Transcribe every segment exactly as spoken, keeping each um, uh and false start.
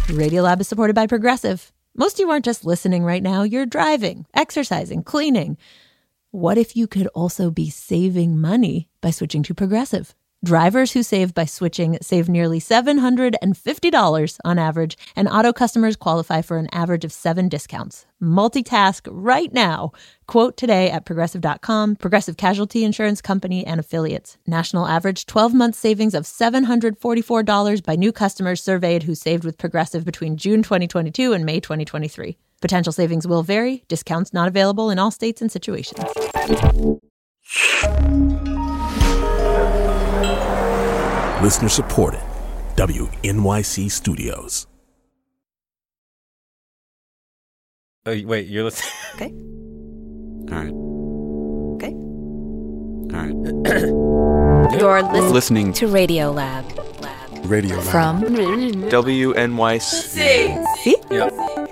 Radiolab is supported by Progressive. Most of you aren't just listening right now. You're driving, exercising, cleaning. What if you could also be saving money by switching to Progressive? Drivers who save by switching save nearly seven hundred fifty dollars on average, and auto customers qualify for an average of seven discounts. Multitask right now. Quote today at Progressive dot com. Progressive Casualty Insurance Company and Affiliates. National average twelve-month savings of seven hundred forty-four dollars by new customers surveyed who saved with Progressive between June twenty twenty-two and May twenty twenty-three. Potential savings will vary. Discounts not available in all states and situations. Listener supported. W N Y C Studios. Oh, wait, you're listening? Okay. All right. Okay. All right. You're listening, Listening to Radiolab. Lab. Radio Lab. From W N Y C. See? Yep.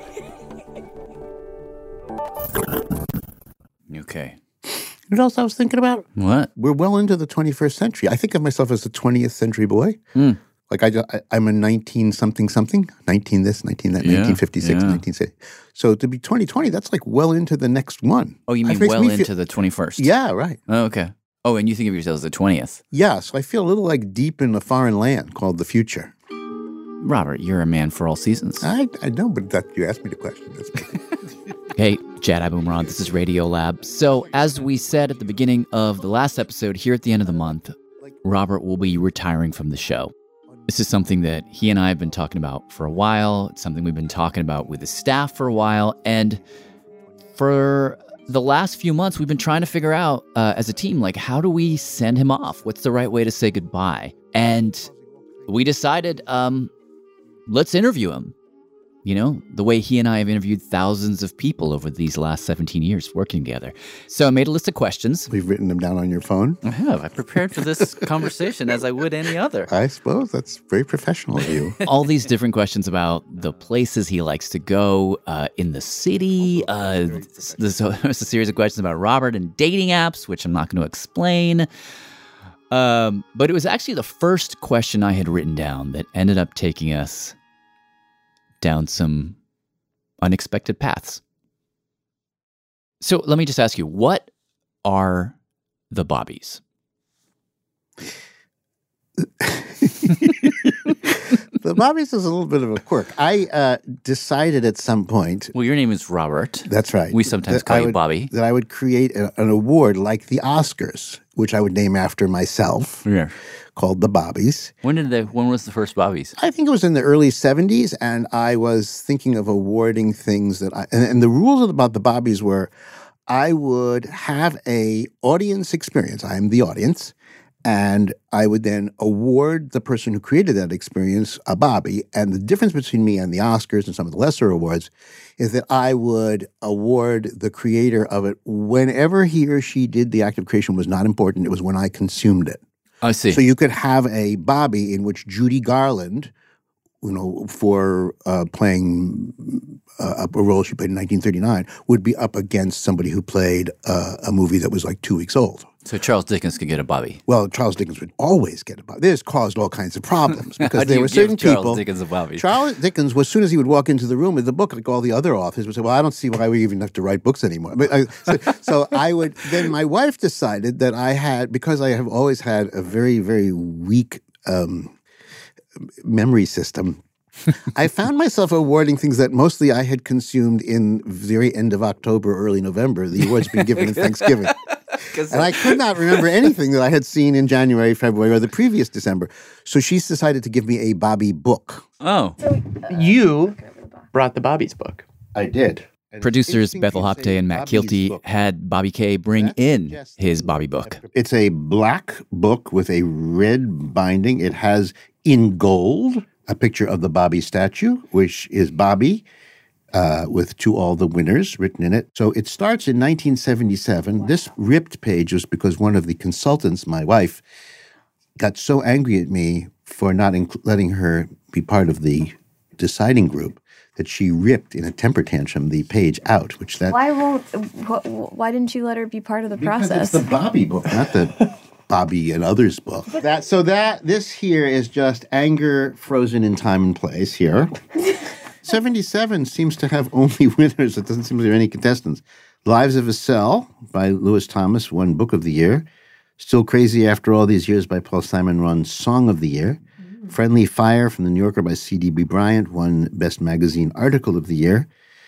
Okay. You know what else I was thinking about? What? We're well into the twenty-first century. I think of myself as a twentieth century boy. Mm. Like I, I, I'm a nineteen something something, nineteen this, nineteen that, Yeah, nineteen fifty-six, yeah. nineteen sixty. So to be twenty twenty, that's like well into the next one. Oh, you That mean makes well me into feel- the twenty-first? Yeah, right. Oh, okay. Oh, and you think of yourself as the twentieth. Yeah, so I feel a little like deep in a foreign land called the future. Robert, you're a man for all seasons. I, I know, but that you asked me the question. That's me. Hey, Jad Abumrad, this is Radiolab. So, as we said at the beginning of the last episode, here at the end of the month, Robert will be retiring from the show. This is something that he and I have been talking about for a while. It's something we've been talking about with the staff for a while. And for the last few months, we've been trying to figure out uh, as a team, like, how do we send him off? What's the right way to say goodbye? And we decided, um, let's interview him. You know, the way he and I have interviewed thousands of people over these last seventeen years working together. So I made a list of questions. We've written them down on your phone. I have. I prepared for this conversation as I would any other. I suppose that's very professional of you. All these different questions about the places he likes to go uh, in the city. Uh, there's a, there's a series of questions about Robert and dating apps, which I'm not going to explain. Um, but it was actually the first question I had written down that ended up taking us down some unexpected paths. So let me just ask you, what are the Bobbies? The Bobbies is a little bit of a quirk. I uh, decided at some point. Well, your name is Robert. That's right. We sometimes that call I you would- Bobby. That I would create a, an award like the Oscars, which I would name after myself, Yeah. called the Bobbies. When did they? When was the first Bobbies? I think it was in the early seventies, and I was thinking of awarding things that I, and, and the rules about the Bobbies were, I would have a audience experience. I'm the audience. And I would then award the person who created that experience a Bobby. And the difference between me and the Oscars and some of the lesser awards is that I would award the creator of it whenever he or she did the act of creation was not important. It was when I consumed it. I see. So you could have a Bobby in which Judy Garland, you know, for uh, playing uh, a role she played in nineteen thirty-nine, would be up against somebody who played uh, a movie that was like two weeks old. So Charles Dickens could get a Bobby. Well, Charles Dickens would always get a Bobby. This caused all kinds of problems How because do there you were give certain Charles people. Dickens a Bobby? Charles Dickens, as soon as he would walk into the room with the book, like all the other authors would say, "Well, I don't see why we even have to write books anymore." But I, so, so I would. Then my wife decided that I had, because I have always had a very, very weak um, memory system. I found myself awarding things that mostly I had consumed in very end of October, early November. The award's been given at Thanksgiving. And I could not remember anything that I had seen in January, February, or the previous December. So she's decided to give me a Bobby book. Oh. You brought the Bobby's book. I did. And Producers it's Bethel interesting Hopte and Matt Bobby's Kielty book. had Bobby K bring That's in just- his Bobby book. It's a black book with a red binding. It has in gold a picture of the Bobby statue, which is Bobby, uh, with to all the winners written in it. So it starts in nineteen seventy-seven. Wow. This ripped page was because one of the consultants, my wife, got so angry at me for not inc- letting her be part of the deciding group that she ripped in a temper tantrum the page out, which that... Why won't, wh- why didn't you let her be part of the Because process? it's the Bobby book, not the Bobby and others book. That so that this here is just anger frozen in time and place here. seventy-seven seems to have only winners. It doesn't seem to have any contestants. Lives of a Cell by Lewis Thomas won Book of the Year. Still Crazy After All These Years by Paul Simon won Song of the Year. Mm. Friendly Fire from the New Yorker by C D B Bryant won Best Magazine Article of the Year.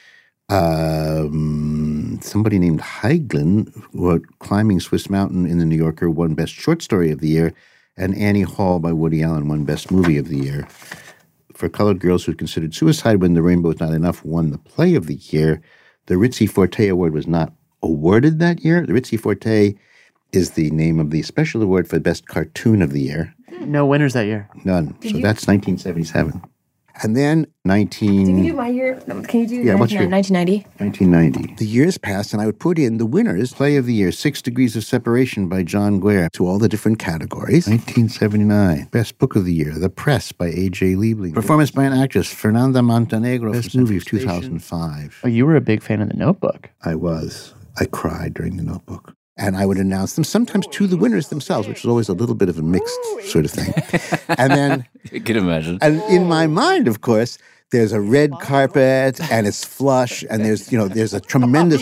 Um, somebody named Heiglin wrote Climbing Swiss Mountain in the New Yorker won Best Short Story of the Year. And Annie Hall by Woody Allen won Best Movie of the Year. For Colored Girls Who Considered Suicide When the Rainbow Is Not Enough won the Play of the Year. The Ritzy Forte Award was not awarded that year. The Ritzy Forte is the name of the special award for Best Cartoon of the Year. No winners that year. None. Did so you- that's nineteen seventy-seven. And then nineteen... Can you do my year? No, Can you do Yeah, what's your- nineteen ninety? nineteen ninety. The years passed, and I would put in the winners. Play of the Year, Six Degrees of Separation by John Guare, to all the different categories. nineteen seventy-nine. Best Book of the Year, The Press by A J. Liebling. Performance by an actress, Fernanda Montenegro. Best Movie of two thousand five. Oh, you were a big fan of The Notebook. I was. I cried during The Notebook. And I would announce them sometimes to the winners themselves, which was always a little bit of a mixed sort of thing. And then... I can imagine. And in my mind, of course, there's a red carpet and it's flush and there's, you know, there's a tremendous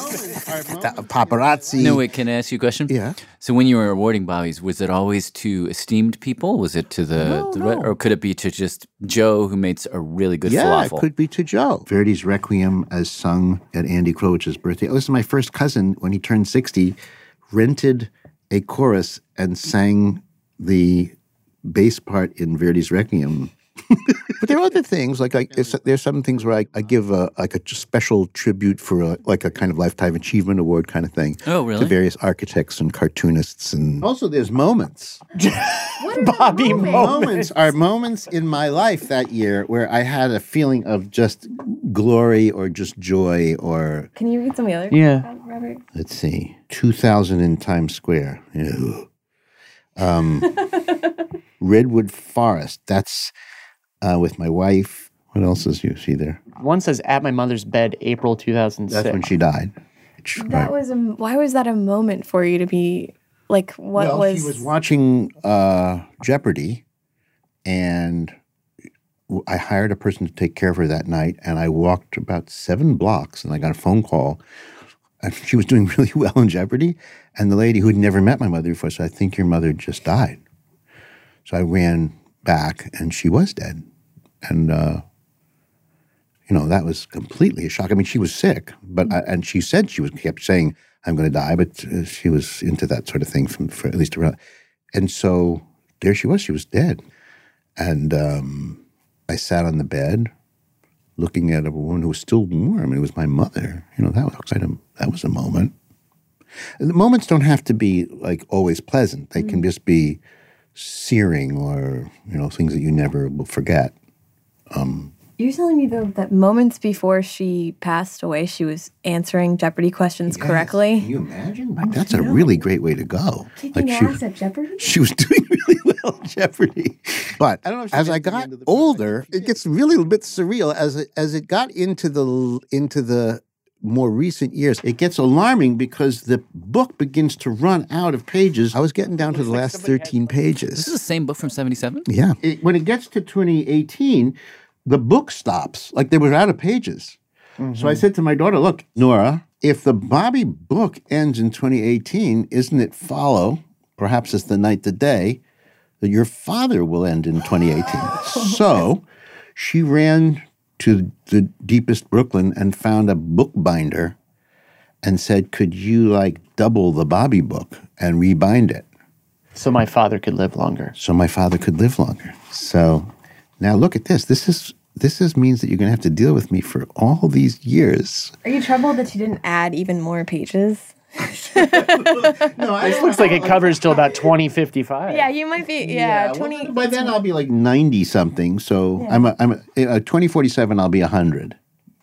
paparazzi. No, wait, can I ask you a question? Yeah. So when you were awarding Bobbies, was it always to esteemed people? Was it to the, No, the no. or could it be to just Joe who makes a really good Yeah, falafel? it could be to Joe. Verdi's Requiem as sung at Andy Klowicz's birthday. Oh, this is my first cousin, when he turned sixty, rented a chorus and sang the bass part in Verdi's Requiem. But there are other things, like I, there's, there's some things where I, I give a, like a special tribute for a, like a kind of Lifetime Achievement Award kind of thing. Oh, really? To various architects and cartoonists. And also there's moments. Bobby Moments moments. are moments in my life that year where I had a feeling of just glory or just joy or, Can you read some of the other? Yeah. Robert? let's see, two thousand in Times Square. Ew. Um, Redwood Forest. That's uh, with my wife. What else is you see there? One says At My Mother's Bed, April two thousand six. That's when she died. Which- That was a. Why was that a moment for you to be like? What well, was? she was watching uh, Jeopardy, and w- I hired a person to take care of her that night, and I walked about seven blocks, and I got a phone call, and she was doing really well in Jeopardy, and the lady who had never met my mother before said, "I think your mother just died." So I ran back, and she was dead, and uh, you know that was completely a shock. I mean, she was sick, but I, and she said she was kept saying, "I'm going to die," but uh, she was into that sort of thing from for at least around. And so there she was. She was dead, and um, I sat on the bed, looking at a woman who was still warm. It was my mother. You know, that was quite a, that was a moment. And the moments don't have to be like always pleasant. They can just be searing, or you know, things that you never will forget. Um, You're telling me though that moments before she passed away, she was answering Jeopardy questions correctly. Can you imagine? Like, that's a really great way to go. Taking Like she, ass at Jeopardy. she was doing really well at Jeopardy. But I don't know. If as I got older, it gets really a bit surreal. As it, as it got into the into the more recent years, it gets alarming because the book begins to run out of pages. I was getting down to the last thirteen pages. This is the same book from seventy-seven? Yeah. It, when it gets to twenty eighteen, the book stops. Like they were out of pages. Mm-hmm. So I said to my daughter, look, Nora, if the Bobby book ends in twenty eighteen, isn't it follow, perhaps it's the night to day, that your father will end in twenty eighteen? So she ran to the deepest Brooklyn and found a bookbinder and said, could you like double the Bobby book and rebind it? So my father could live longer. So my father could live longer. So now look at this. This is this is means that you're going to have to deal with me for all these years. Are you troubled that she didn't add even more pages? No, This looks like it covers till about twenty fifty-five. Yeah, you might be. Yeah, well, twenty. by then I'll be like ninety something. So Yeah. I'm a, I'm a, uh, twenty forty-seven. I'll be a hundred.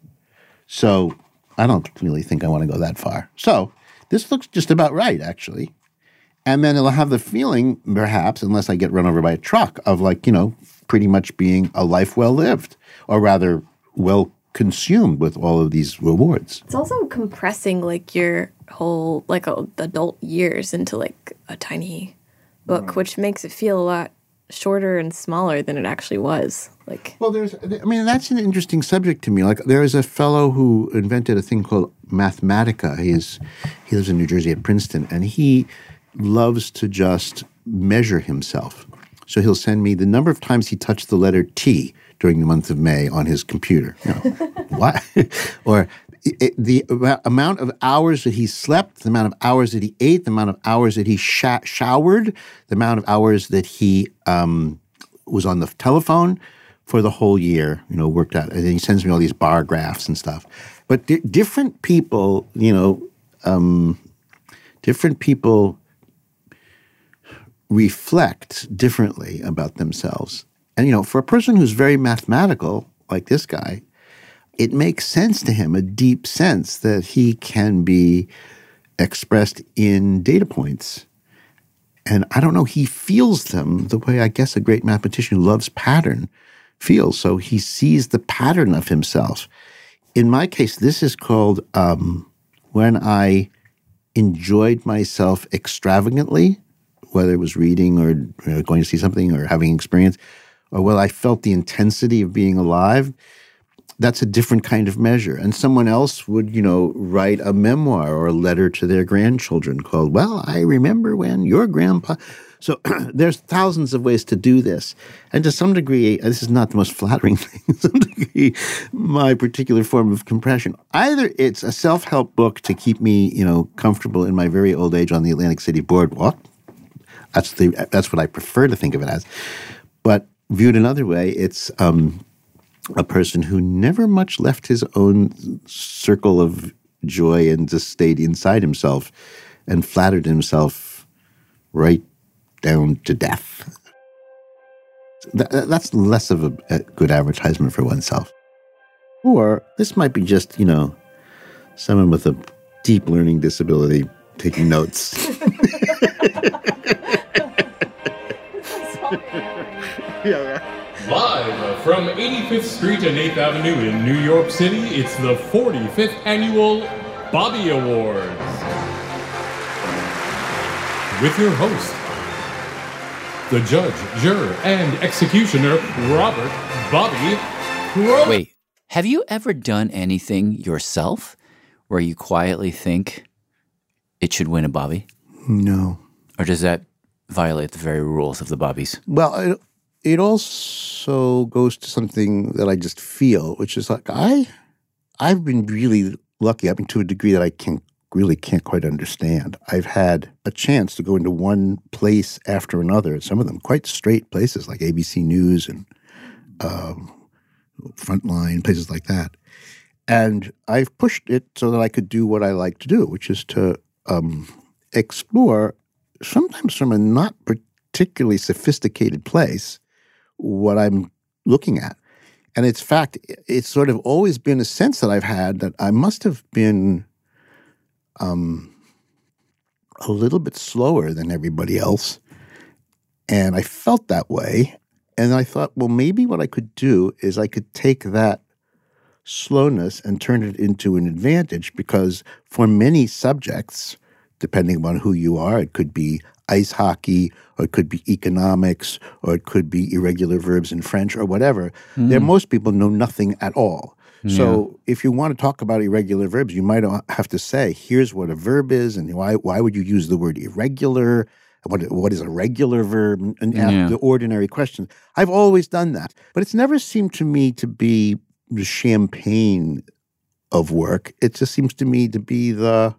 So I don't really think I want to go that far. So this looks just about right, actually. And then it'll have the feeling, perhaps, unless I get run over by a truck, of like, you know, pretty much being a life well lived, or rather well consumed with all of these rewards. It's also compressing like your whole like uh, adult years into like a tiny book, which makes it feel a lot shorter and smaller than it actually was. Like, well, there's, I mean, that's an interesting subject to me. Like, there is a fellow who invented a thing called Mathematica. He is, he lives in New Jersey at Princeton, and he loves to just measure himself. So he'll send me the number of times he touched the letter T during the month of May on his computer. You know, what? Or it, the amount of hours that he slept, the amount of hours that he ate, the amount of hours that he sh- showered, the amount of hours that he um, was on the telephone for the whole year, you know, worked out. And then he sends me all these bar graphs and stuff. But di- different people, you know, um, different people reflect differently about themselves. And, you know, for a person who's very mathematical, like this guy, it makes sense to him, a deep sense that he can be expressed in data points. And I don't know, he feels them the way I guess a great mathematician who loves pattern feels. So he sees the pattern of himself. In my case, this is called um, when I enjoyed myself extravagantly, whether it was reading or you know, going to see something or having experience, or whether I felt the intensity of being alive. That's a different kind of measure. And someone else would, you know, write a memoir or a letter to their grandchildren called, well, I remember when your grandpa. So there's thousands of ways to do this. And to some degree, this is not the most flattering thing, to some degree, my particular form of compression. Either it's a self-help book to keep me, you know, comfortable in my very old age on the Atlantic City boardwalk. That's the that's what I prefer to think of it as. But viewed another way, it's um, a person who never much left his own circle of joy and just stayed inside himself and flattered himself right down to death. That, that's less of a, a good advertisement for oneself. Or this might be just, you know, someone with a deep learning disability taking notes. Live from eighty-fifth Street and eighth Avenue in New York City, it's the forty-fifth Annual Bobby Awards. With your host, the judge, juror, and executioner, Robert Bobby Crow. Wait, have you ever done anything yourself where you quietly think it should win a Bobby? No. Or does that violate the very rules of the Bobbies? Well, it, it also goes to something that I just feel, which is like I, I've been really lucky. I mean, to a degree that I can really can't quite understand. I've had a chance to go into one place after another, some of them quite straight places like A B C News and um, Frontline, places like that. And I've pushed it so that I could do what I like to do, which is to um, explore, sometimes from a not particularly sophisticated place, what I'm looking at. And it's fact, it's sort of always been a sense that I've had that I must have been um, a little bit slower than everybody else. And I felt that way. And I thought, well, maybe what I could do is I could take that slowness and turn it into an advantage, because for many subjects, depending upon who you are, it could be ice hockey, or it could be economics, or it could be irregular verbs in French, or whatever. Mm. There, most people know nothing at all. Yeah. So if you want to talk about irregular verbs, you might have to say, here's what a verb is, and why why would you use the word irregular? What what is a regular verb? And ask yeah. the ordinary questions. I've always done that. But it's never seemed to me to be the champagne of work. It just seems to me to be the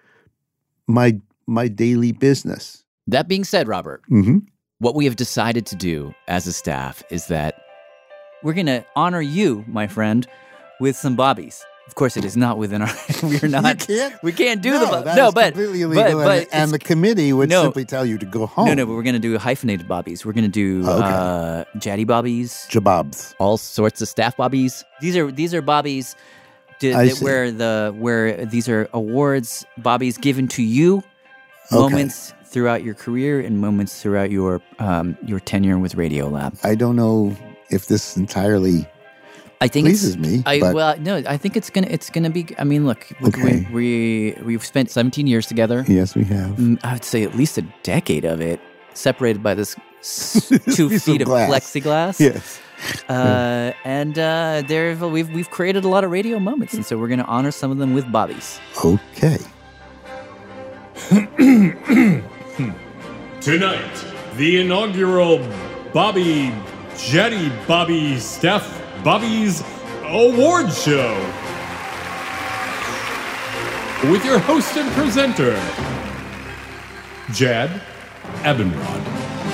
my my daily business. That being said, Robert, mm-hmm. what we have decided to do as a staff is that we're going to honor you, my friend, with some bobbies. Of course, it is not within our. We're not. You can't, we can't do no, the. Bo- that no, is but completely illegal, but, but and, and the committee would no, simply tell you to go home. No, no, but we're going to do hyphenated bobbies. We're going to do oh, okay. uh, jaddy bobbies, jabobs, all sorts of staff bobbies. These are these are bobbies d- that where the where these are awards bobbies given to you, okay. moments throughout your career and moments throughout your um, your tenure with Radiolab. I don't know if this entirely. I think pleases it's, me. I, but well, no, I think it's gonna it's gonna be. I mean, look, look okay. we, we we've spent seventeen years together. Yes, we have. I would say at least a decade of it, separated by this s- two Piece feet of of, glass. plexiglass. Yes. Uh, and uh, there we've we've created a lot of radio moments, and so we're going to honor some of them with bobbies. Okay. Tonight, the inaugural Bobby Jetty Bobby Steph Bobby's Award Show. With your host and presenter, Jad Abumrad.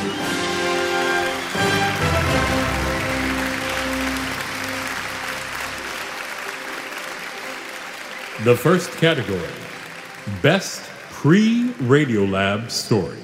The first category, Best Pre-Radiolab Story.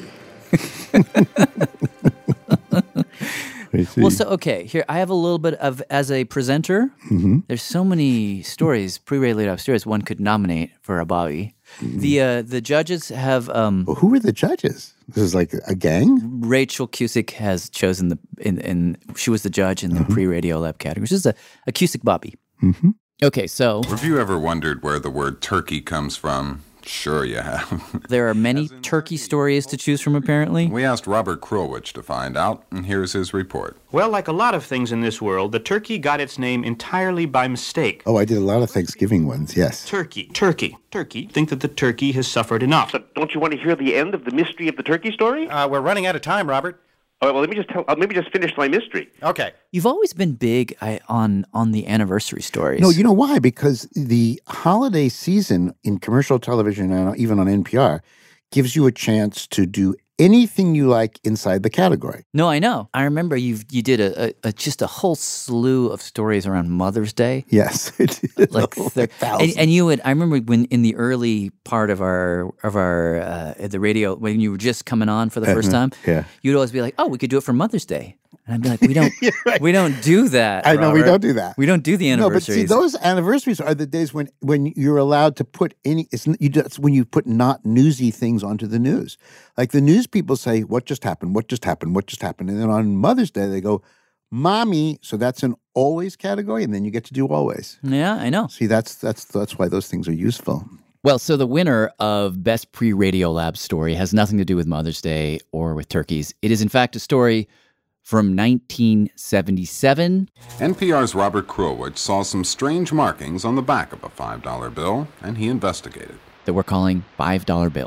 Well, so okay, here I have a little bit of as a presenter. Mm-hmm. There's so many stories, pre-radio lab stories, one could nominate for a Bobby. Mm-hmm. The uh, the judges have. Um, well, who were the judges? This is like a gang. Rachel Cusick has chosen the in, in she was the judge in the mm-hmm. pre-radio lab category, which is a, a Cusick Bobby. Mm-hmm. Okay, so have you ever wondered where the word turkey comes from? Sure you have. There are many turkey stories to choose from, apparently. We asked Robert Krulwich to find out, and here's his report. Well, like a lot of things in this world, the turkey got its name entirely by mistake. Oh, I did a lot of Thanksgiving ones, yes. Turkey, turkey, turkey. Think that the turkey has suffered enough. So don't you want to hear the end of the mystery of the turkey story? Uh, we're running out of time, Robert. All right, well, let me just tell, uh, maybe just finish my mystery. Okay. You've always been big I, on on the anniversary stories. No, you know why? Because the holiday season in commercial television and even on N P R gives you a chance to do anything you like inside the category. No, I know. I remember you you did a, a, a just a whole slew of stories around Mother's Day. Yes, I did. Like oh, the, and, and you would. I remember when in the early part of our of our uh, the radio when you were just coming on for the first uh-huh. time. Yeah, you'd always be like, "Oh, we could do it for Mother's Day." And I'd be like, we don't, right. we don't do that. I know Robert. we don't do that. We don't do the anniversaries. No, but see, those anniversaries are the days when, when you're allowed to put any. It's you. That's when you put not newsy things onto the news. Like the news people say, "What just happened? What just happened? What just happened?" And then on Mother's Day they go, "Mommy." So that's an always category, and then you get to do always. Yeah, I know. See, that's that's that's why those things are useful. Well, so the winner of Best Pre-Radio Lab Story has nothing to do with Mother's Day or with turkeys. It is, in fact, a story from nineteen seventy-seven. N P R's Robert Krulwich saw some strange markings on the back of a five dollar bill, and he investigated. That we're calling five dollar bill.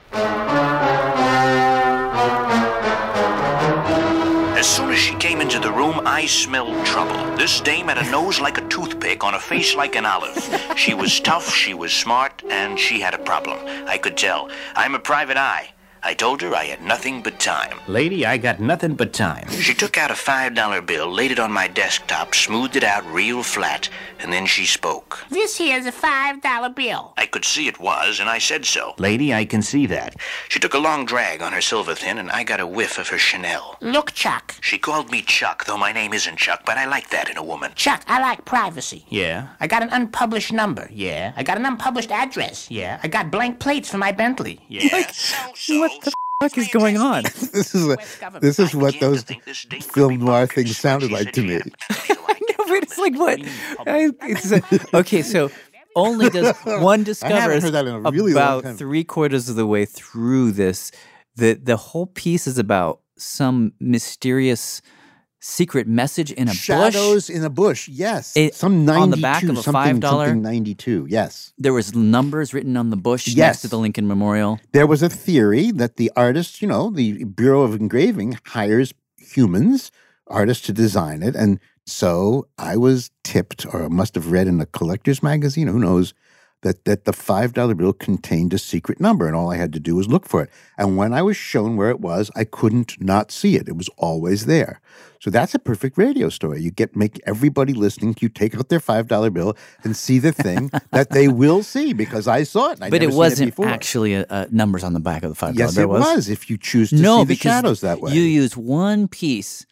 As soon as she came into the room, I smelled trouble. This dame had a nose like a toothpick on a face like an olive. She was tough, she was smart, and she had a problem. I could tell. I'm a private eye. I told her I had nothing but time. Lady, I got nothing but time. She took out a five dollar bill, laid it on my desktop, smoothed it out real flat, and then she spoke. This here's a five dollar bill. I could see it was, and I said so. Lady, I can see that. She took a long drag on her silver thin, and I got a whiff of her Chanel. Look, Chuck. She called me Chuck, though my name isn't Chuck, but I like that in a woman. Chuck, I like privacy. Yeah. I got an unpublished number. Yeah. I got an unpublished address. Yeah. I got blank plates for my Bentley. Yeah. Like, so, so, what the fuck is going on? This is a, this is what those film noir things sounded like to me. No, but it's like what? I, it's a, okay, so only does one discovers heard that in a really about long time. three quarters of the way through this. The the whole piece is about some mysterious secret message in a Shadows bush. in a bush, yes. It, some ninety-two, on the back of a something, five dollar something ninety-two, yes. There was numbers written on the bush Yes. next to the Lincoln Memorial. There was a theory that the artist, you know, the Bureau of Engraving hires humans, artists to design it. And so I was tipped, or I must have read in a collector's magazine, who knows, that, that the five dollar bill contained a secret number, and all I had to do was look for it. And when I was shown where it was, I couldn't not see it. It was always there. So that's a perfect radio story. You get make everybody listening, you take out their five dollar bill and see the thing that they will see, because I saw it. And I'd But never it seen wasn't before. actually a, a numbers on the back of the five dollar Yes, bill. it was? was if you choose to no, see the because shadows that way. You use one piece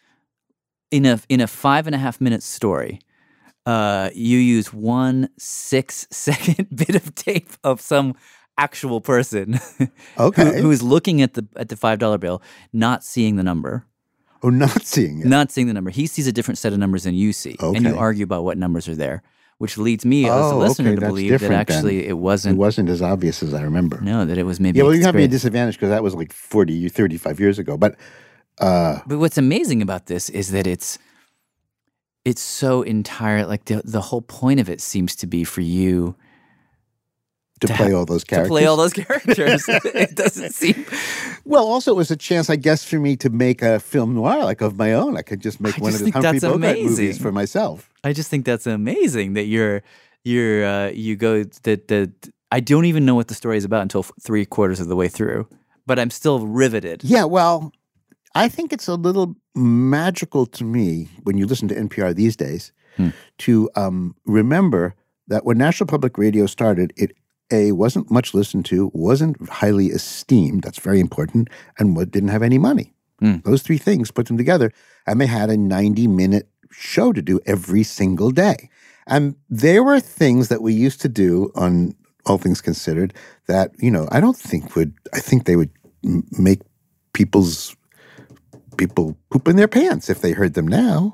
in a in a five and a half minute story. Uh, you use one six second bit of tape of some actual person, okay, who, who is looking at the at the five dollar bill, not seeing the number. Oh, not seeing it. Not seeing the number. He sees a different set of numbers than you see, okay. and you argue about what numbers are there, which leads me oh, as a listener okay, to that's believe that actually then. it wasn't. It wasn't as obvious as I remember. No, that it was maybe. Yeah, well, you have me at great. a disadvantage because that was like forty, thirty-five years ago. But Uh, but what's amazing about this is that it's it's so entire. Like the the whole point of it seems to be for you to, to play have, all those characters. To play all those characters. It doesn't seem. Well, also it was a chance, I guess, for me to make a film noir like of my own. I could just make I one just of the think Humphrey that's Bogart amazing. movies for myself. I just think that's amazing that you're you're uh, you go that that I don't even know what the story is about until three quarters of the way through, but I'm still riveted. Yeah, well, I think it's a little magical to me when you listen to N P R these days hmm. to um, remember that when National Public Radio started, it A, wasn't much listened to, wasn't highly esteemed, that's very important, and what didn't have any money. Hmm. Those three things put them together, and they had a ninety-minute show to do every single day. And there were things that we used to do on All Things Considered that, you know, I don't think would, I think they would m- make people's, people poop in their pants if they heard them now.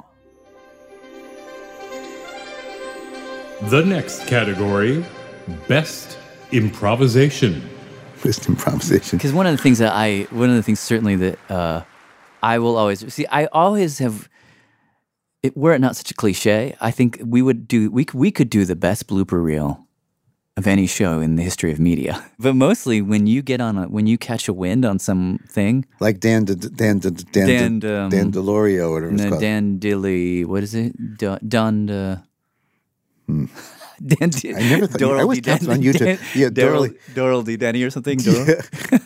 The next category, Best Improvisation. Best Improvisation. Because one of the things that I, one of the things certainly that uh, I will always, see, I always have, It, were it not such a cliche, I think we would do we we could do the best blooper reel of any show in the history of media. But mostly when you get on a when you catch a wind on something like Dan D- Dan D- Dan Dan D- um, Dan DeLorio or whatever it's no, called. Dan Dilly, what is it? D- Don uh, hmm. Dan D- I never thought I was counting on you to Dan, yeah Doral Doral Doral D Danny or something. Doral.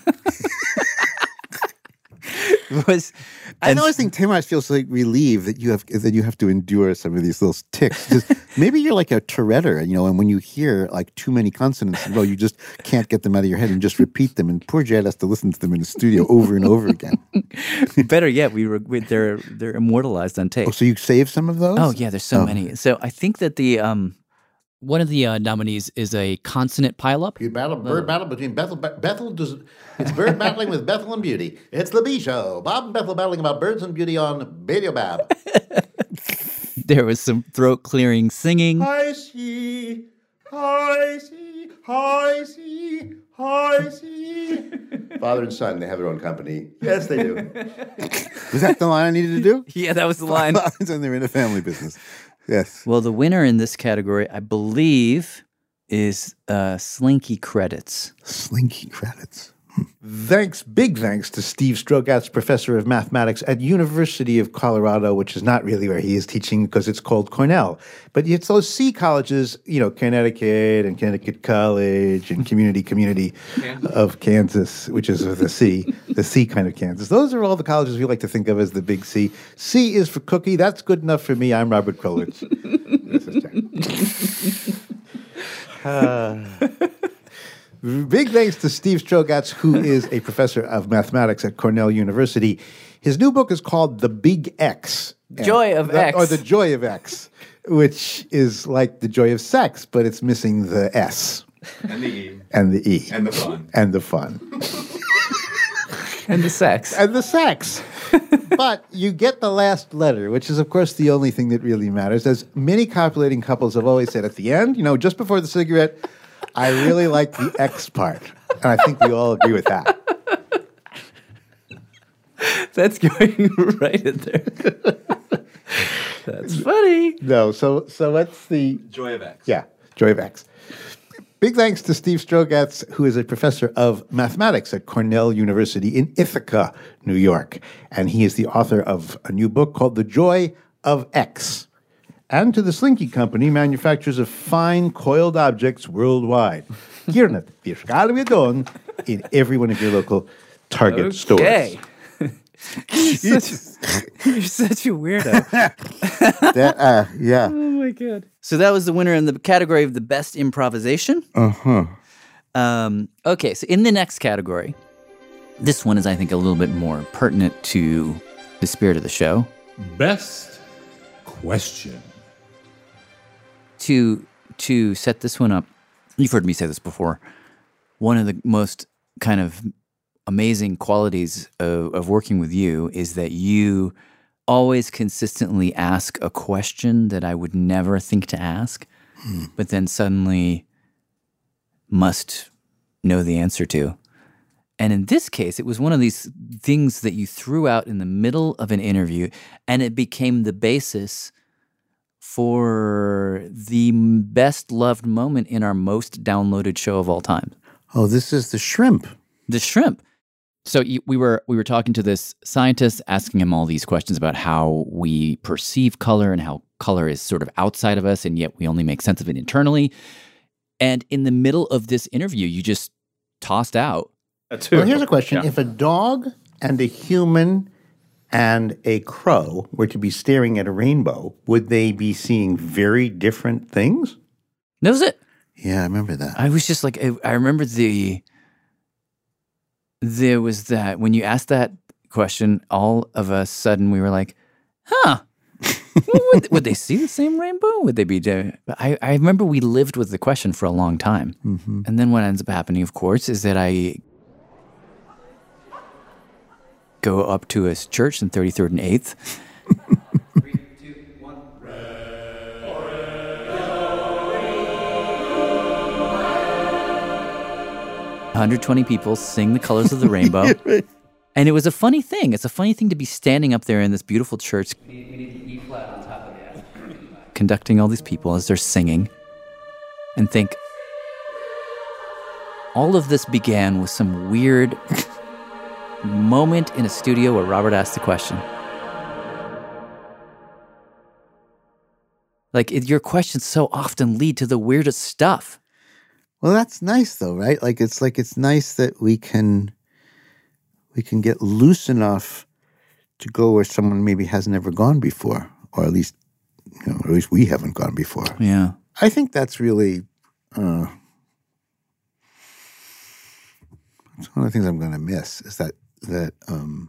was I always think Tim always feels like relieved that you have that you have to endure some of these little ticks. Maybe you're like a Tourette'er, you know, and when you hear like too many consonants in a row, you just can't get them out of your head and just repeat them. And poor Jed has to listen to them in the studio over and over again. Better yet, we were we, they're they're immortalized on tape. Oh, so you saved some of those? Oh yeah, there's so oh. many. So I think that the um. One of the uh, nominees is a consonant pileup. You battle bird battle between Bethel. Bethel does it's bird battling with Bethel and Beauty. It's the B Show. Bob and Bethel battling about birds and beauty on Radio Bab. There was some throat clearing singing. I see, I see, I see, I see. Father and son, they have their own company. Yes, they do. Was that the line I needed to do? Yeah, that was the line. And they're in a family business. Yes. Well, the winner in this category, I believe, is uh, Slinky Credits. Slinky Credits. Thanks, big thanks to Steve Strogatz, professor of mathematics at University of Colorado, which is not really where he is teaching because it's called Cornell. But it's those C colleges, you know, Connecticut and Connecticut College and Community Community of Kansas, which is with a C, the C kind of Kansas. Those are all the colleges we like to think of as the big C. C is for cookie. That's good enough for me. I'm Robert Krulwich. This is Jack. Uh, Big thanks to Steve Strogatz, who is a professor of mathematics at Cornell University. His new book is called The Big X. Joy of that, X. Or The Joy of X, which is like the joy of sex, but it's missing the S. And the E. And the E. And the fun. And the fun. And the sex. And the sex. But you get the last letter, which is, of course, the only thing that really matters. As many copulating couples have always said at the end, you know, just before the cigarette, I really like the X part. And I think we all agree with that. That's going right in there. That's funny. No, so so what's the... Joy of X. Yeah, Joy of X. Big thanks to Steve Strogatz, who is a professor of mathematics at Cornell University in Ithaca, New York. And he is the author of a new book called The Joy of X. And to the Slinky Company, manufacturers of fine coiled objects worldwide. Kirnat, wir skal vi done in every one of your local Target Okay. stores. You're such, you're such a weirdo. that, uh, yeah. Oh my god. So that was the winner in the category of the best improvisation. Uh-huh. Um, okay, so in the next category, this one is, I think, a little bit more pertinent to the spirit of the show. Best question. To to set this one up, you've heard me say this before. One of the most kind of amazing qualities of, of working with you is that you always consistently ask a question that I would never think to ask, hmm. but then suddenly must know the answer to. And in this case, it was one of these things that you threw out in the middle of an interview, and it became the basis for the best loved moment in our most downloaded show of all time. Oh, this is the shrimp. The shrimp. So you, we were we were talking to this scientist, asking him all these questions about how we perceive color and how color is sort of outside of us, and yet we only make sense of it internally. And in the middle of this interview, you just tossed out. Well, here's a question. Yeah. If a dog and a human and a crow were to be staring at a rainbow, would they be seeing very different things? That was it. Yeah, I remember that. I was just like, I, I remember the, there was that, when you asked that question, all of a sudden we were like, huh, would, would they see the same rainbow? Would they be, doing? I, I remember we lived with the question for a long time. Mm-hmm. And then what ends up happening, of course, is that I go up to a church in thirty-third and eighth. one hundred twenty people sing the colors of the rainbow. And it was a funny thing. It's a funny thing to be standing up there in this beautiful church, conducting all these people as they're singing, and think, all of this began with some weird moment in a studio where Robert asked the question. Like, it, your questions so often lead to the weirdest stuff. Well, that's nice, though, right? Like, it's like it's nice that we can we can get loose enough to go where someone maybe has never gone before, or at least, you know, or at least we haven't gone before. Yeah, I think that's really uh, it's one of the things I'm going to miss is that that. Um,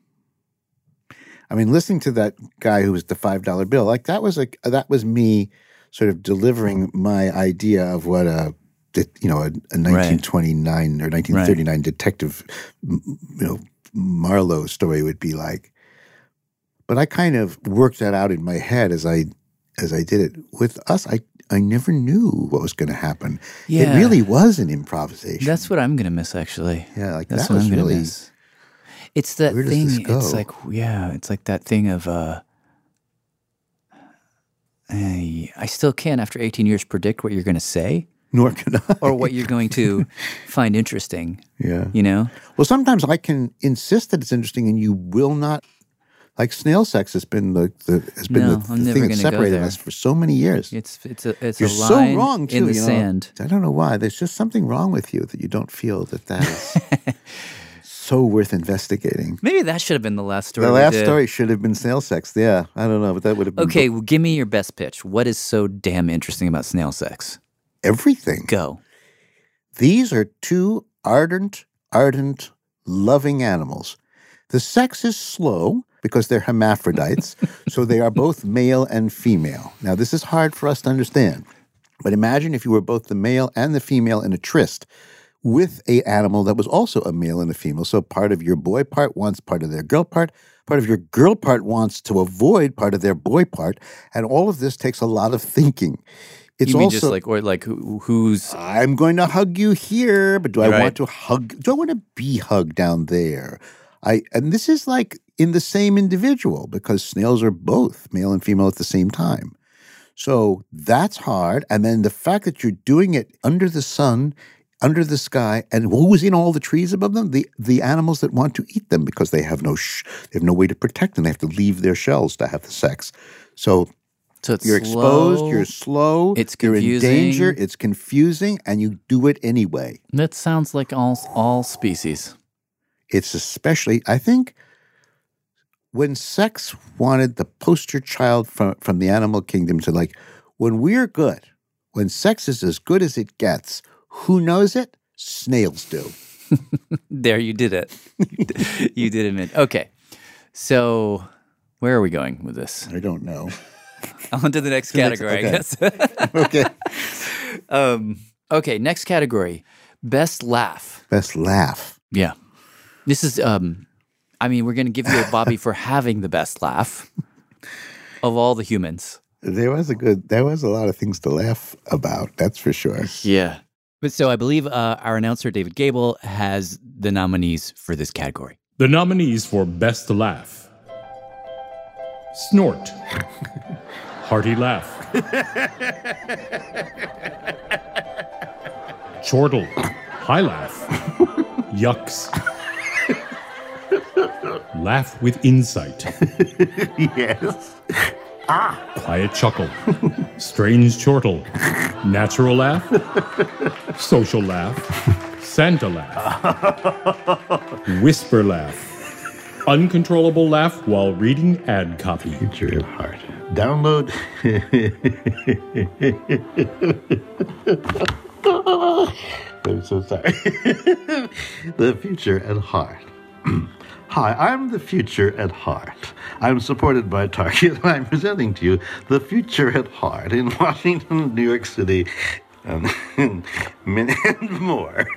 I mean, listening to that guy who was the five dollar bill, like that was a that was me sort of delivering my idea of what a you know, a, a nineteen twenty-nine right. or nineteen thirty-nine right. detective, you know, Marlowe story would be like. But I kind of worked that out in my head as I as I did it. With us, I, I never knew what was going to happen. Yeah. It really was an improvisation. That's what I'm going to miss, actually. Yeah, like That's that what was I'm going to really, miss. It's that where does thing, this go? It's like, yeah, it's like that thing of, uh, I, I still can't, after eighteen years, predict what you're going to say. Nor can I. Or what you're going to find interesting. Yeah. You know? Well, sometimes I can insist that it's interesting and you will not. Like snail sex has been the, the has been No, the, I'm the never thing that gonna go separated there. us for so many years. It's it's a it's You're a line so wrong too, in the you know? sand. I don't know why. There's just something wrong with you that you don't feel that that is so worth investigating. Maybe that should have been the last story. The we last did. story should have been snail sex. Yeah, I don't know, but that would have been Okay, well, give me your best pitch. What is so damn interesting about snail sex? everything. Go. These are two ardent, ardent, loving animals. The sex is slow because they're hermaphrodites, so they are both male and female. Now, this is hard for us to understand, but imagine if you were both the male and the female in a tryst with a animal that was also a male and a female. So part of your boy part wants part of their girl part, part of your girl part wants to avoid part of their boy part, and all of this takes a lot of thinking. It's you mean also just like, or like who, who's... I'm going to hug you here, but do I Right. want to hug? Do I want to be hugged down there? I and this is like in the same individual because snails are both male and female at the same time. So that's hard. And then the fact that you're doing it under the sun, under the sky, and who's in all the trees above them? The the animals that want to eat them because they have no sh- they have no way to protect them. They have to leave their shells to have the sex. So. So it's You're exposed, slow, you're slow, it's you're in confusing. danger, it's confusing, and you do it anyway. That sounds like all all species. It's especially, I think, when sex wanted the poster child from, from the animal kingdom to like, when we're good, when sex is as good as it gets, who knows it? Snails do. There, you did it. You did admit. Okay, so where are we going with this? I don't know. On to the next The next- category, okay. I guess. Okay. Um, okay, next category. Best laugh. Best laugh. Yeah. This is, um, I mean, we're going to give you a Bobby for having the best laugh of all the humans. There was a good, there was a lot of things to laugh about, that's for sure. Yeah. But so I believe uh, our announcer, David Gable, has the nominees for this category. The nominees for Best Laugh. Snort. Hearty laugh. Chortle. High laugh. Yucks. Laugh with insight. Yes. Ah. Quiet chuckle. Strange chortle. Natural laugh. Social laugh. Santa laugh. Whisper laugh. Uncontrollable laugh while reading ad copy. Future at heart. Download. I'm so sorry. The future at heart. Hi, I'm the future at heart. I'm supported by Target, and I'm presenting to you the future at heart in Washington, New York City, and, and more.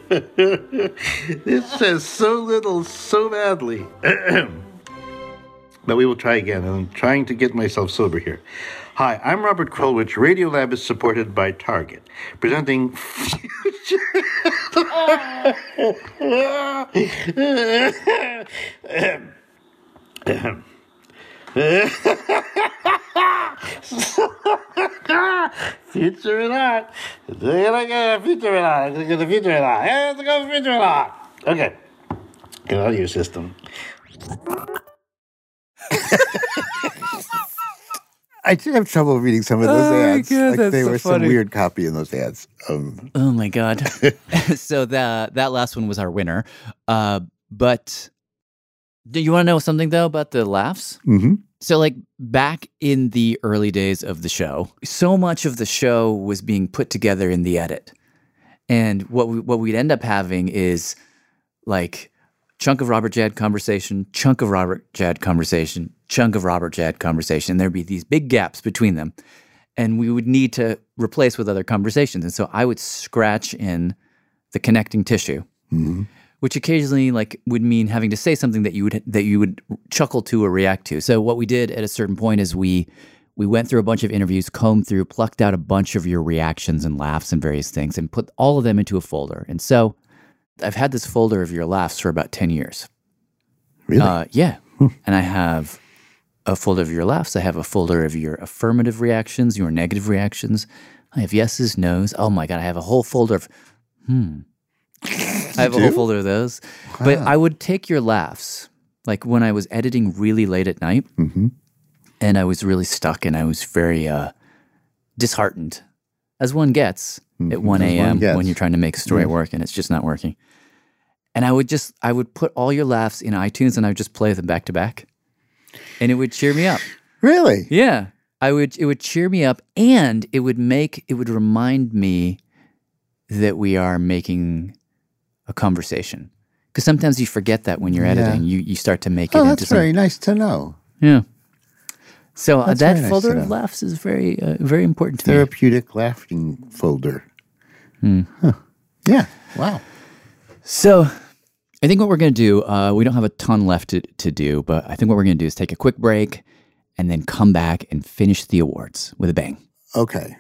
This says so little, so badly. But we will try again. I'm trying to get myself sober here. Hi, I'm Robert Krulwich. Radiolab is supported by Target, presenting future. Future and art. Future and art. Let's go to future and art. Let's go to future and art. Okay. Get out of your system. I did have trouble reading some of those Oh my ads. God, like that's they so were some funny. weird copy in those ads. Um, Oh my God. So that that last one was our winner. Uh, but do you want to know something though about the laughs? Mm-hmm. So like back in the early days of the show, so much of the show was being put together in the edit. And what we, what we'd end up having is like chunk of Robert Jad conversation, chunk of Robert Jad conversation, chunk of Robert Jad conversation. There'd be these big gaps between them. And we would need to replace with other conversations. And so I would scratch in the connecting tissue, mm-hmm. which occasionally like would mean having to say something that you would that you would chuckle to or react to. So what we did at a certain point is we we went through a bunch of interviews, combed through, plucked out a bunch of your reactions and laughs and various things, and put all of them into a folder. And so I've had this folder of your laughs for about ten years. Really? Uh, yeah. And I have a folder of your laughs. I have a folder of your affirmative reactions, your negative reactions. I have yeses, nos. Oh my God, I have a whole folder of, hmm. I have a do? whole folder of those. But I would take your laughs, like when I was editing really late at night, Mm-hmm. and I was really stuck and I was very uh, disheartened, as one gets Mm-hmm. at one As one a.m. gets. when you're trying to make a story Yes. work and it's just not working. And I would just, I would put all your laughs in iTunes and I would just play them back to back. And it would cheer me up. Really? Yeah. I would, it would cheer me up and it would make, it would remind me that we are making a conversation. Because sometimes you forget that when you're Yeah. editing, you, you start to make it Oh, into that's something. very nice to know. Yeah. So uh, That's that very nice folder to of know. laughs is very, uh, very important to me. Therapeutic laughing folder. Hmm. Huh. Yeah. Wow. So I think what we're going to do, uh, we don't have a ton left to, to do, but I think what we're going to do is take a quick break and then come back and finish the awards with a bang. Okay.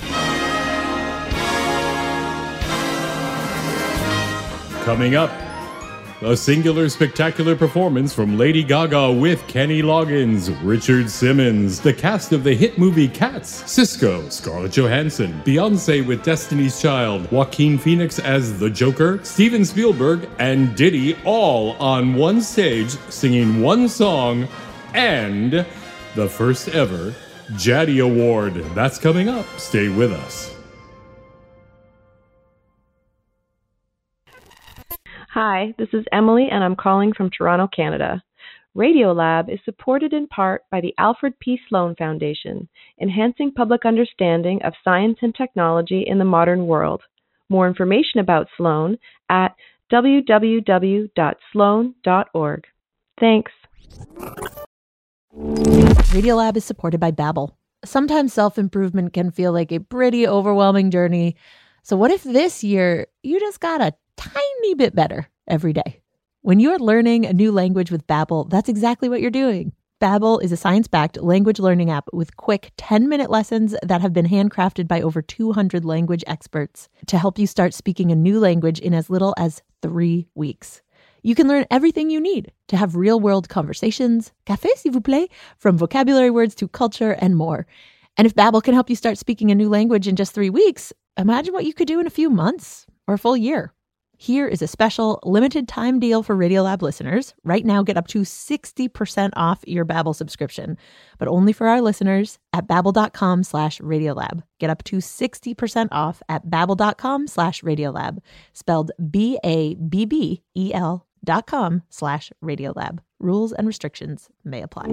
Coming up, a singular spectacular performance from Lady Gaga with Kenny Loggins, Richard Simmons, the cast of the hit movie Cats, Cisco, Scarlett Johansson, Beyonce with Destiny's Child, Joaquin Phoenix as the Joker, Steven Spielberg, and Diddy all on one stage singing one song, and the first ever Jaddy Award. That's coming up. Stay with us. Hi, this is Emily, and I'm calling from Toronto, Canada. Radiolab is supported in part by the Alfred P. Sloan Foundation, enhancing public understanding of science and technology in the modern world. More information about Sloan at w w w dot sloan dot org. Thanks. Radiolab is supported by Babbel. Sometimes self-improvement can feel like a pretty overwhelming journey. So what if this year you just got a tiny bit better every day? When you're learning a new language with Babbel, that's exactly what you're doing. Babbel is a science-backed language learning app with quick ten-minute lessons that have been handcrafted by over two hundred language experts to help you start speaking a new language in as little as three weeks. You can learn everything you need to have real-world conversations, café s'il vous plaît, from vocabulary words to culture and more. And if Babbel can help you start speaking a new language in just three weeks, imagine what you could do in a few months or a full year. Here is a special limited time deal for Radiolab listeners. Right now, get up to sixty percent off your Babbel subscription, but only for our listeners at babbel.com slash Radiolab. Get up to sixty percent off at babbel.com slash Radiolab, spelled B A B B E L dot com slash Radiolab. Rules and restrictions may apply.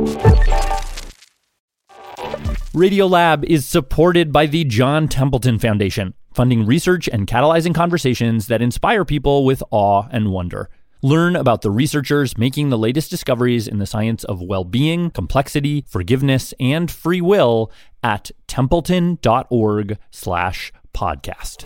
Radiolab is supported by the John Templeton Foundation, funding research and catalyzing conversations that inspire people with awe and wonder. Learn about the researchers making the latest discoveries in the science of well-being, complexity, forgiveness, and free will at templeton.org slash podcast.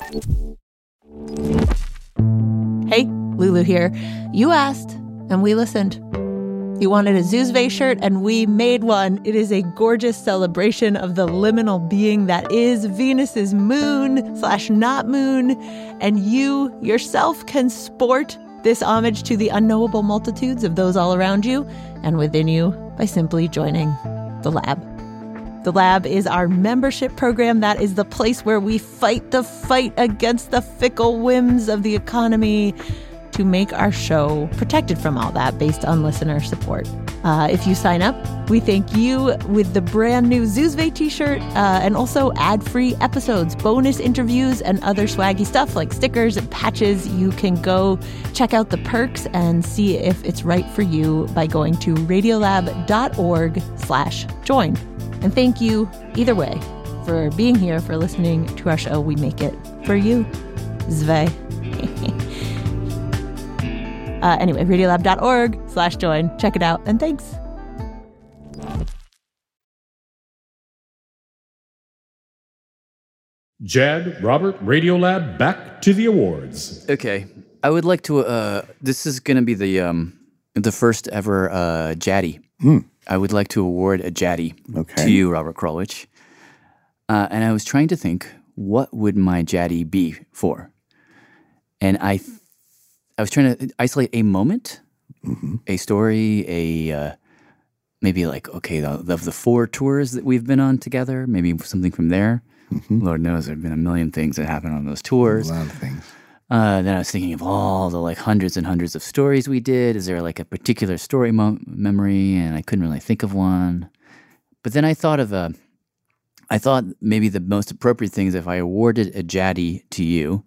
Hey, Lulu here. You asked, and we listened. You wanted a Zuzve shirt, and we made one. It is a gorgeous celebration of the liminal being that is Venus's moon slash not moon. And you yourself can sport this homage to the unknowable multitudes of those all around you and within you by simply joining the lab. The Lab is our membership program. That is the place where we fight the fight against the fickle whims of the economy to make our show protected from all that based on listener support. Uh, if you sign up, we thank you with the brand new Zuzve t-shirt uh, and also ad-free episodes, bonus interviews, and other swaggy stuff like stickers and patches. You can go check out the perks and see if it's right for you by going to radiolab.org slash join. And thank you either way for being here, for listening to our show. We make it for you. Zve. Uh, anyway, radiolab.org slash join. Check it out, and thanks. Jad, Robert, Radiolab, back to the awards. Okay. I would like to, uh, this is going to be the um, the first ever uh, Jaddy. Mm. I would like to award a Jaddy Okay. to you, Robert Krulwich. Uh, and I was trying to think, what would my Jaddy be for? And I th- I was trying to isolate a moment, mm-hmm. a story, a uh, maybe like, okay, the, of the four tours that we've been on together, maybe something from there. Mm-hmm. Lord knows there have been a million things that happened on those tours. A lot of things. Uh, then I was thinking of all the like hundreds and hundreds of stories we did. Is there like a particular story mo- memory? And I couldn't really think of one. But then I thought of a, I thought maybe the most appropriate thing is if I awarded a Jaddy to you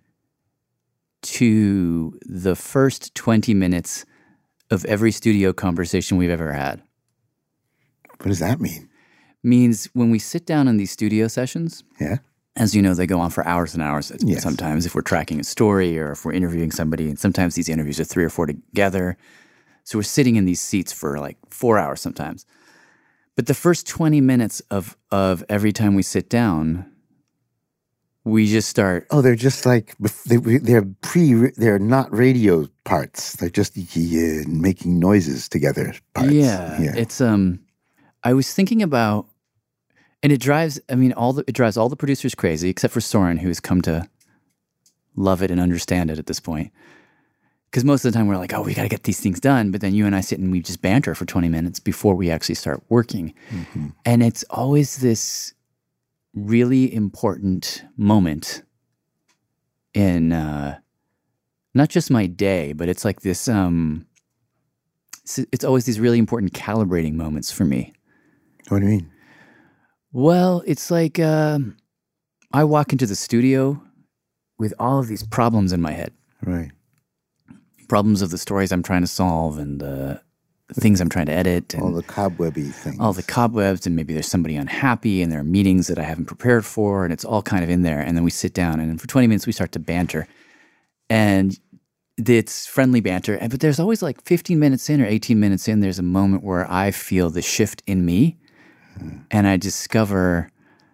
to the first twenty minutes of every studio conversation we've ever had. What does that mean? Means when we sit down in these studio sessions, yeah, as you know, they go on for hours and hours. Yes. Sometimes if we're tracking a story or if we're interviewing somebody, and sometimes these interviews are three or four together. So we're sitting in these seats for like four hours sometimes. But the first twenty minutes of, of every time we sit down, we just start. Oh, they're just like they, they're pre. They're not radio parts. They're just yeah, making noises together parts. Yeah, yeah, it's um. I was thinking about, and it drives. I mean, all the it drives all the producers crazy, except for Soren, who's come to love it and understand it at this point. Because most of the time we're like, oh, we got to get these things done, but then you and I sit and we just banter for twenty minutes before we actually start working, mm-hmm. and it's always this really important moment in uh, not just my day, but it's like this, um, it's, it's always these really important calibrating moments for me. What do you mean? Well, it's like uh, I walk into the studio with all of these problems in my head. Right. Problems of the stories I'm trying to solve and the things I'm trying to edit. And all the cobwebby things. All the cobwebs, and maybe there's somebody unhappy, and there are meetings that I haven't prepared for, and it's all kind of in there. And then we sit down, and for twenty minutes we start to banter. And it's friendly banter, but there's always like fifteen minutes in or eighteen minutes in, there's a moment where I feel the shift in me, mm. and I discover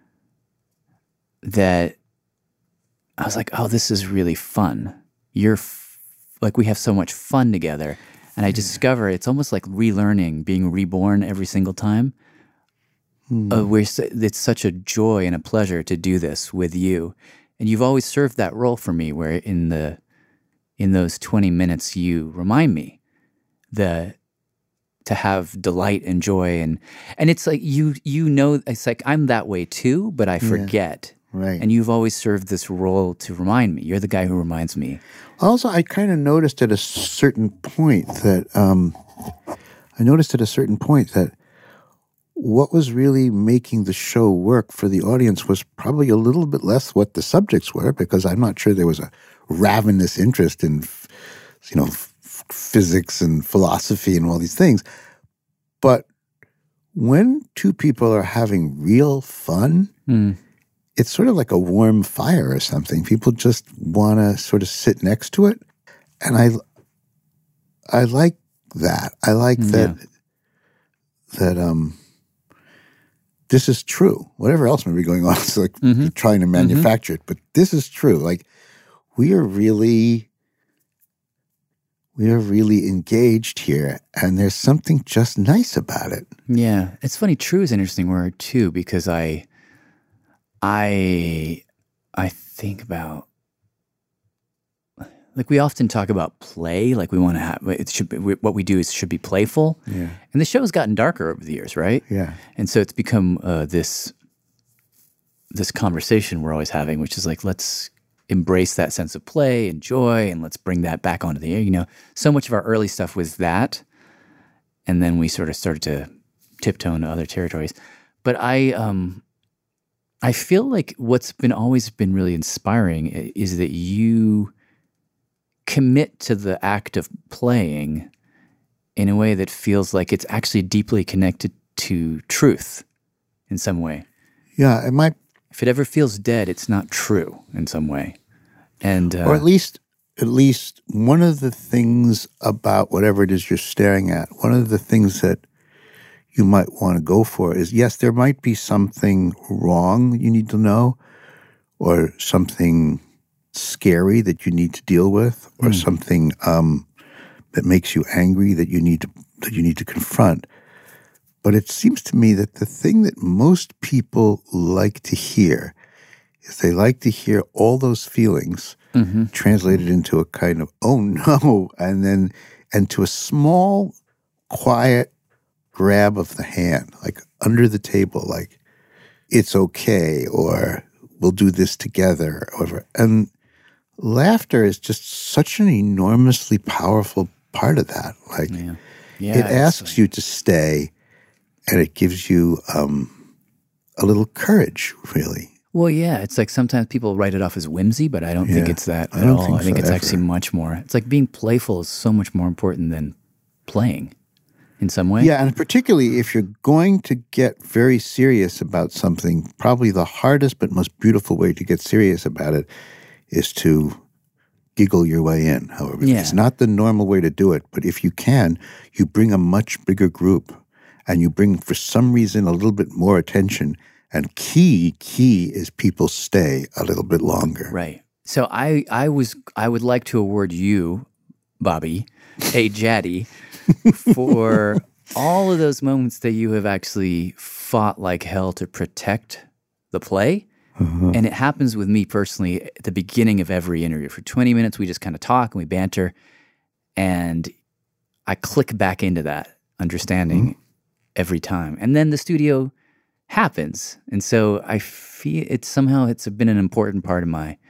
that I was like, oh, this is really fun. You're f- like, we have so much fun together. And I discover it's almost like relearning, being reborn every single time. Mm. Uh, where s- it's such a joy and a pleasure to do this with you. And you've always served that role for me, where in the in those twenty minutes you remind me the to have delight and joy, and and it's like you you know it's like I'm that way too, but I Yeah. forget. Right. And you've always served this role to remind me. You're the guy who reminds me. Also, I kind of noticed at a certain point that um, I noticed at a certain point that what was really making the show work for the audience was probably a little bit less what the subjects were, because I'm not sure there was a ravenous interest in, you know, f- physics and philosophy and all these things. But when two people are having real fun, Mm. it's sort of like a warm fire or something. People just want to sort of sit next to it. And I, I like that. I like that, that, um, this is true. Whatever else may be going on, it's like Mm-hmm. trying to manufacture it, but this is true. Like, we are really, we are really engaged here, and there's something just nice about it. Yeah, it's funny. True is an interesting word too, because I, I, I think about like we often talk about play, like we want to have it should be, what we do is should be playful. Yeah. And the show has gotten darker over the years, right? Yeah. And so it's become uh, this this conversation we're always having, which is like, let's embrace that sense of play and joy, and let's bring that back onto the air. You know, so much of our early stuff was that, and then we sort of started to tiptoe into other territories. But I, um, I feel like what's been always been really inspiring is that you commit to the act of playing in a way that feels like it's actually deeply connected to truth in some way. Yeah, it might. If it ever feels dead, it's not true in some way. And uh, or at least, at least one of the things about whatever it is you're staring at, one of the things that you might want to go for is, yes, there might be something wrong you need to know, or something scary that you need to deal with, or Mm. something um, that makes you angry that you need to that you need to confront. But it seems to me that the thing that most people like to hear is they like to hear all those feelings Mm-hmm. translated into a kind of, oh no, and then, and to a small, quiet grab of the hand, like under the table, like, it's okay, or we'll do this together, or whatever. And laughter is just such an enormously powerful part of that. Like, Yeah. Yeah, it asks you to stay, and it gives you um, a little courage, really. Well, yeah, it's like sometimes people write it off as whimsy, but I don't think Yeah, it's that I at don't all. think I think so it's ever. actually much more. It's like being playful is so much more important than playing in some way. Yeah, and particularly if you're going to get very serious about something, probably the hardest but most beautiful way to get serious about it is to giggle your way in. However, Yeah. it's not the normal way to do it, but if you can, you bring a much bigger group, and you bring, for some reason, a little bit more attention. And key, key is people stay a little bit longer. Right. So I, I was, I would like to award you, Bobby, a Jaddy, for all of those moments that you have actually fought like hell to protect the play. Uh-huh. And it happens with me personally at the beginning of every interview. For twenty minutes, we just kind of talk and we banter. And I click back into that understanding Mm-hmm. every time. And then the studio happens. And so I feel it's somehow it's been an important part of my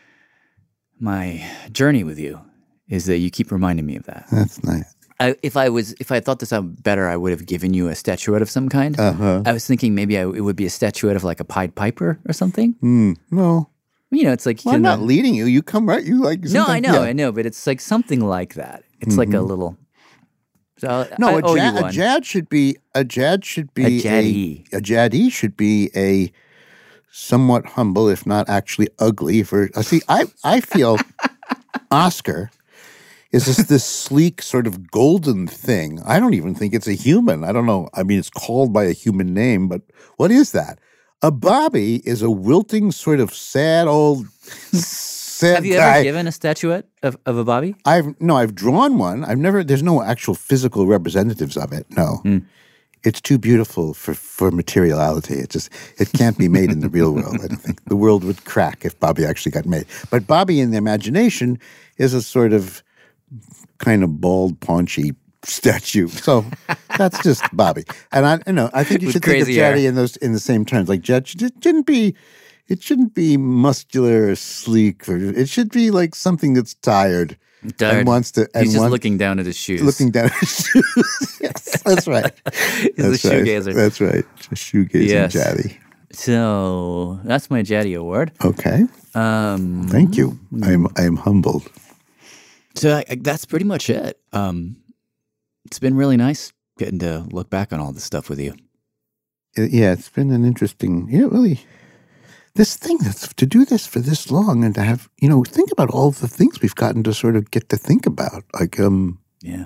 my journey with you, is that you keep reminding me of that. That's nice. I, if I was, if I thought this out better, I would have given you a statuette of some kind. Uh-huh. I was thinking maybe I, it would be a statuette of like a Pied Piper or something. Mm, no. You know, it's like you Well, I'm can, not leading you. You come right. You like. No, I sometimes- know, yeah. I know, but it's like something like that. It's like a Mhm. little. So No, I a, owe you jad, a one. jad should be a jad should be A jaddee. a, a jaddee should be a somewhat humble, if not actually ugly. For uh, see, I I feel Oscar is just this sleek sort of golden thing. I don't even think it's a human. I don't know. I mean, it's called by a human name, but what is that? A Bobby is a wilting sort of sad old sad Have you guy. ever given a statuette of, of a Bobby? I've no, I've drawn one. I've never. There's no actual physical representatives of it. No, Mm. it's too beautiful for for materiality. It just it can't be made in the real world. I don't think the world would crack if Bobby actually got made. But Bobby in the imagination is a sort of kind of bald, paunchy statue. So that's just Bobby. And I, you know, I think you With should think of crazy hair. Jetty in those in the same terms. Like Jet should- it shouldn't be, it shouldn't be muscular or sleek. Or, it should be like something that's tired, Tired. and wants to. And He's just wants- looking down at his shoes. looking down at his shoes. Yes, that's right. He's that's a right. shoegazer. That's right. A shoegazing Yes. Jatty. So that's my Jatty award. Okay. Um, Thank you. I'm I'm humbled. So I, I- that's pretty much it. Um, it's been really nice getting to look back on all this stuff with you. Uh, Yeah, it's been an interesting. Yeah, really. This thing that's to do this for this long and to have you know think about all the things we've gotten to sort of get to think about. Like um, yeah,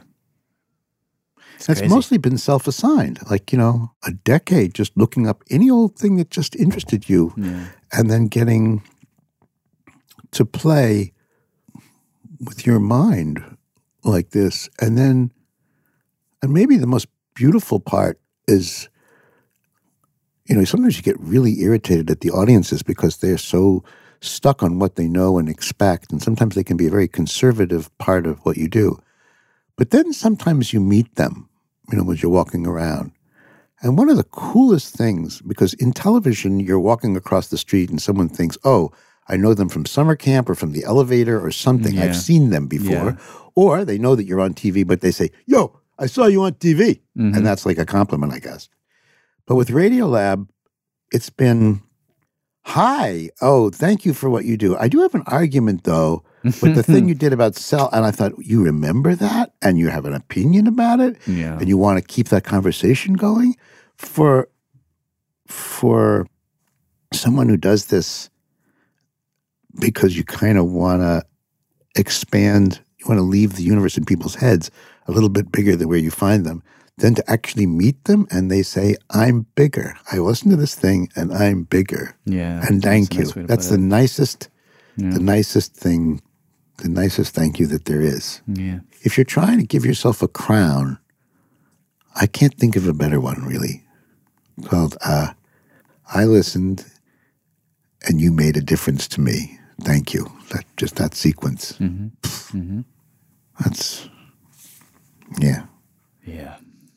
it's that's crazy. mostly been self-assigned. Like you know, a decade just looking up any old thing that just interested you, Yeah. and then getting to play with your mind like this. And then, and maybe the most beautiful part is, you know, sometimes you get really irritated at the audiences because they're so stuck on what they know and expect. And sometimes they can be a very conservative part of what you do. But then sometimes you meet them, you know, as you're walking around. And one of the coolest things, because in television, you're walking across the street and someone thinks, oh, I know them from summer camp or from the elevator or something. Yeah. I've seen them before. Yeah. Or they know that you're on T V, but they say, yo, I saw you on T V. Mhm. And that's like a compliment, I guess. But with Radiolab, it's been, hi, oh, thank you for what you do. I do have an argument, though, with the thing you did about cell. And I thought, you remember that? And you have an opinion about it? Yeah. And you want to keep that conversation going? For, for someone who does this because you kind of want to expand, you want to leave the universe in people's heads a little bit bigger than where you find them, then to actually meet them and they say, I'm bigger. I listened to this thing and I'm bigger. Yeah. And thank that's a you. nice way to That's put the it. nicest, Yeah. the nicest thing, the nicest thank you that there is. Yeah. If you're trying to give yourself a crown, I can't think of a better one, really, called uh, I listened and you made a difference to me. Thank you. That just that sequence. Mm-hmm. Mm-hmm. That's, yeah. Yeah.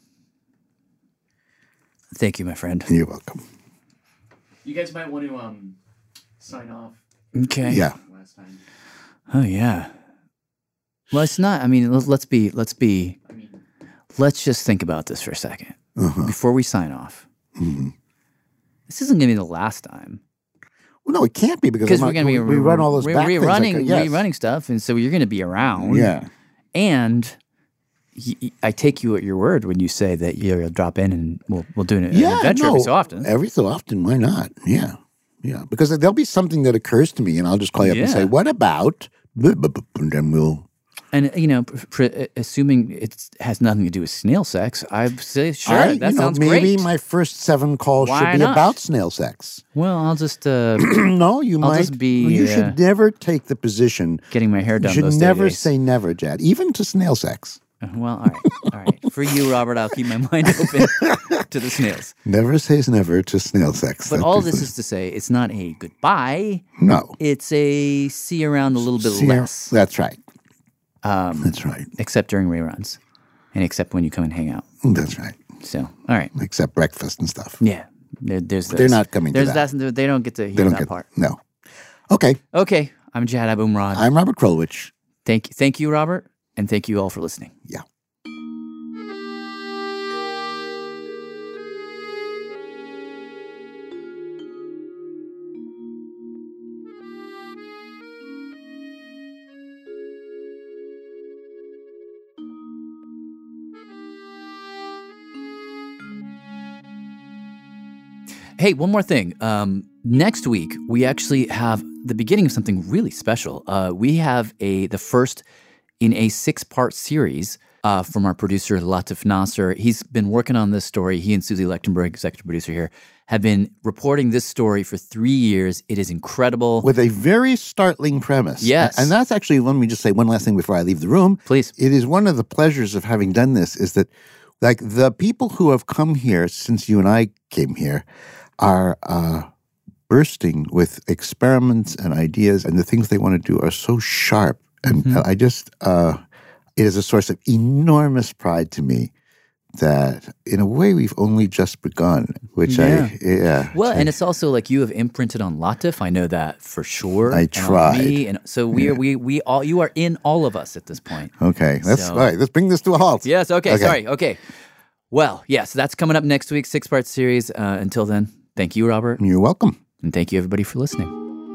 Thank you, my friend. You're welcome. You guys might want to um sign off. Okay. Yeah. Last time. Oh yeah. Well, it's not. I mean, let's, let's be. Let's be. Let's just think about this for a second Uh-huh. before we sign off. Mm-hmm. This isn't going to be the last time. Well, no, it can't be because Because I'm we're not- going to be we, we run all those re- back things like rerunning, that, yes. rerunning stuff, and so you're going to be around. Yeah. And y- y- I take you at your word when you say that you'll drop in and we'll we'll do an, an Yeah, adventure no, every so often. Every so often, why not? Yeah, yeah. Because there'll be something that occurs to me, and I'll just call you up and Yeah. say, "What about?" And then we'll. And you know, pr- pr- assuming it has nothing to do with snail sex, I'd say sure. I, that you know, sounds maybe great. my first seven calls Why should be not? about snail sex. Well, I'll just uh, no, you I'll might. just be. you uh, should never take the position. Getting my hair You done. should those never days. say never, Jad, even to snail sex. Uh, Well, all right, all right. For you, Robert, I'll keep my mind open to the snails. Never says never to snail sex. But That'd all be this fun. is to say, it's not a goodbye. No. It's a see you around a little bit See you- less. That's right. Um, That's right. Except during reruns, and except when you come and hang out. That's right. So, all right. Except breakfast and stuff. Yeah, there, there's. But they're those. not coming to There's that. that. They don't get to They hear don't that get part. no. Okay. Okay, I'm Jad Abumrad. I'm Robert Krulwich. Thank you, thank you, Robert, and thank you all for listening. Yeah. Hey, one more thing. Um, next week we actually have the beginning of something really special. Uh, we have a the first in a six-part series uh, from our producer, Latif Nasser. He's been working on this story. He and Susie Lechtenberg, executive producer here, have been reporting this story for three years. It is incredible. With a very startling premise. Yes. And that's actually, let me just say one last thing before I leave the room. Please. It is one of the pleasures of having done this is that, like, the people who have come here since you and I came here are uh, bursting with experiments and ideas, and the things they want to do are so sharp. And mm-hmm. I just, uh, it is a source of enormous pride to me that in a way we've only just begun, which yeah. I, yeah. Well, I, and it's also like you have imprinted on Latif. I know that for sure. I tried. And, me, and so we yeah. are, we, we all, you are in all of us at this point. Okay. Let's, so, all right, let's bring this to a halt. Yes. Okay, okay. Sorry. Okay. Well, yes, yeah, so that's coming up next week, six-part series. Uh, until then, thank you, Robert. You're welcome. And thank you, everybody, for listening.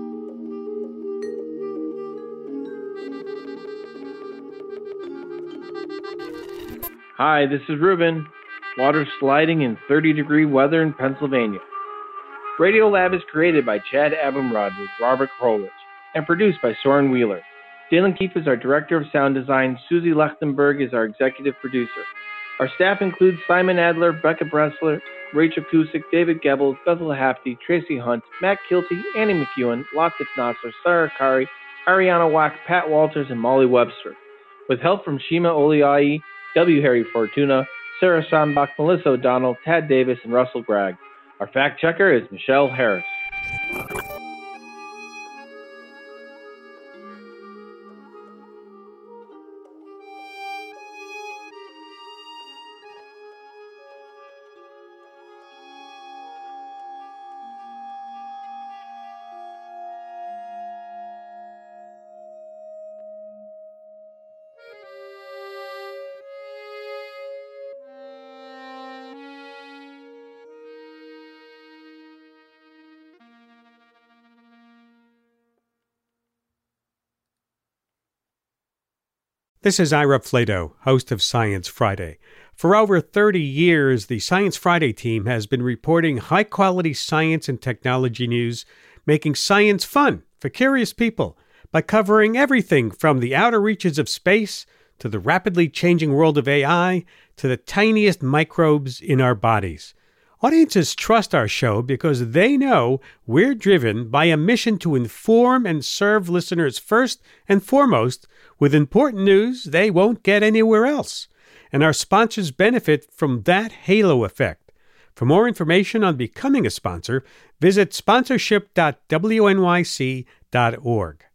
Hi, this is Ruben. Water sliding in thirty-degree weather in Pennsylvania. Radiolab is created by Chad Abumrad with Robert Krulwich and produced by Soren Wheeler. Dalen Keefe is our director of sound design. Susie Lechtenberg is our executive producer. Our staff includes Simon Adler, Becca Bressler, Rachel Cusick, David Goebbels, Bethel Hafty, Tracy Hunt, Matt Kilty, Annie McEwen, Latif Nasser, Sarah Kari, Ariana Wack, Pat Walters, and Molly Webster. With help from Shima Oliai, W. Harry Fortuna, Sarah Schonbach, Melissa O'Donnell, Tad Davis, and Russell Gregg. Our fact checker is Michelle Harris. This is Ira Flato, host of Science Friday. For over thirty years, the Science Friday team has been reporting high-quality science and technology news, making science fun for curious people by covering everything from the outer reaches of space to the rapidly changing world of A I to the tiniest microbes in our bodies. Audiences trust our show because they know we're driven by a mission to inform and serve listeners first and foremost with important news they won't get anywhere else. And our sponsors benefit from that halo effect. For more information on becoming a sponsor, visit sponsorship dot w n y c dot org.